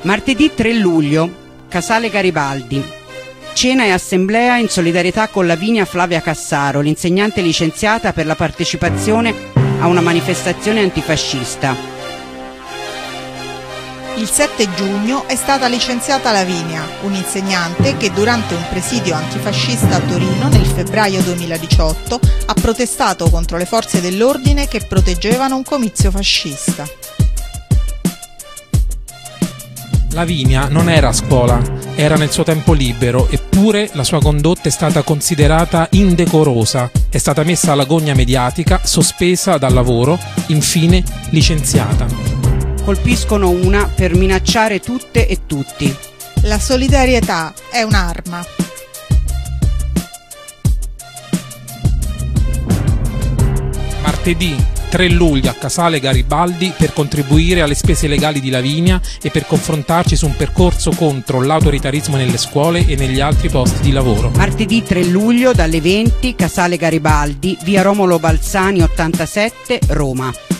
Martedì 3 luglio, Casale Garibaldi. Cena e assemblea in solidarietà con Lavinia Flavia Cassaro, l'insegnante licenziata per la partecipazione a una manifestazione antifascista. Il 7 giugno è stata licenziata Lavinia, un'insegnante che durante un presidio antifascista a Torino nel febbraio 2018 ha protestato contro le forze dell'ordine che proteggevano un comizio fascista. Lavinia non era a scuola, era nel suo tempo libero, eppure la sua condotta è stata considerata indecorosa, è stata messa alla gogna mediatica, sospesa dal lavoro, infine licenziata. Colpiscono una per minacciare tutte e tutti. La solidarietà è un'arma. Martedì 3 luglio a Casale Garibaldi per contribuire alle spese legali di Lavinia e per confrontarci su un percorso contro l'autoritarismo nelle scuole e negli altri posti di lavoro. Martedì 3 luglio dalle 20, Casale Garibaldi, via Romolo Balzani 87, Roma.